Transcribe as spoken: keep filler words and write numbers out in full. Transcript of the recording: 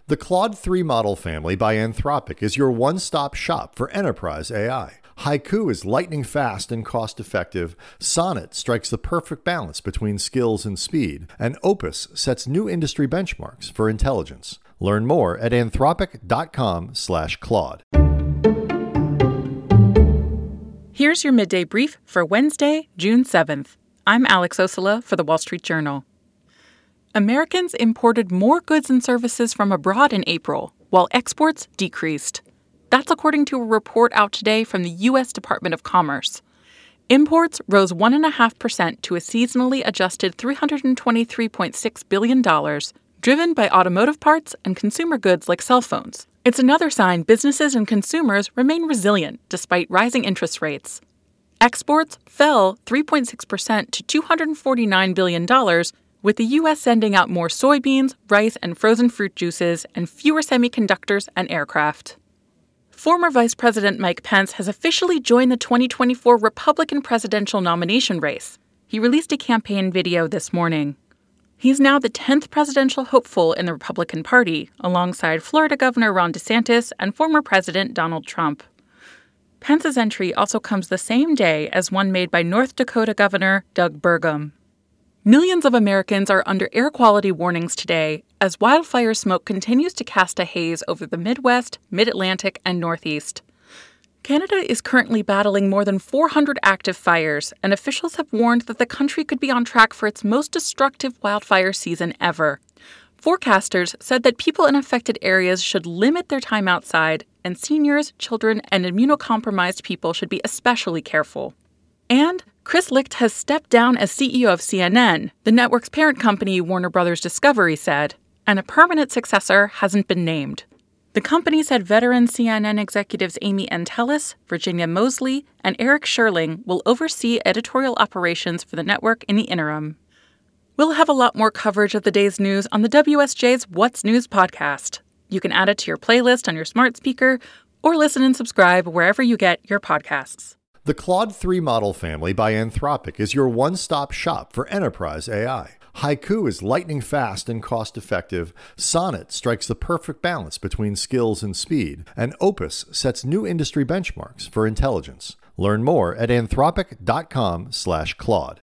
The Claude three model family by Anthropic is your one-stop shop for enterprise A I. Haiku is lightning fast and cost-effective, Sonnet strikes the perfect balance between skills and speed, and Opus sets new industry benchmarks for intelligence. Learn more at anthropic.com slash Claude. Here's your midday brief for Wednesday, June seventh. I'm Alex Ossola for The Wall Street Journal. Americans imported more goods and services from abroad in April, while exports decreased. That's according to a report out today from the U S Department of Commerce. Imports rose one point five percent to a seasonally adjusted three hundred twenty-three point six billion dollars, driven by automotive parts and consumer goods like cell phones. It's another sign businesses and consumers remain resilient despite rising interest rates. Exports fell three point six percent to two hundred forty-nine billion dollars, with the U S sending out more soybeans, rice, and frozen fruit juices, and fewer semiconductors and aircraft. Former Vice President Mike Pence has officially joined the twenty twenty-four Republican presidential nomination race. He released a campaign video this morning. He's now the tenth presidential hopeful in the Republican Party, alongside Florida Governor Ron DeSantis and former President Donald Trump. Pence's entry also comes the same day as one made by North Dakota Governor Doug Burgum. Millions of Americans are under air quality warnings today as wildfire smoke continues to cast a haze over the Midwest, Mid-Atlantic, and Northeast. Canada is currently battling more than four hundred active fires, and officials have warned that the country could be on track for its most destructive wildfire season ever. Forecasters said that people in affected areas should limit their time outside, and seniors, children, and immunocompromised people should be especially careful. And Chris Licht has stepped down as C E O of C N N, the network's parent company Warner Brothers Discovery said, and a permanent successor hasn't been named. The company said veteran C N N executives Amy Entelis, Virginia Mosley, and Eric Sherling will oversee editorial operations for the network in the interim. We'll have a lot more coverage of the day's news on the W S J's What's News podcast. You can add it to your playlist on your smart speaker or listen and subscribe wherever you get your podcasts. The Claude three model family by Anthropic is your one-stop shop for enterprise A I. Haiku is lightning fast and cost-effective, Sonnet strikes the perfect balance between skills and speed, and Opus sets new industry benchmarks for intelligence. Learn more at anthropic.com slash Claude.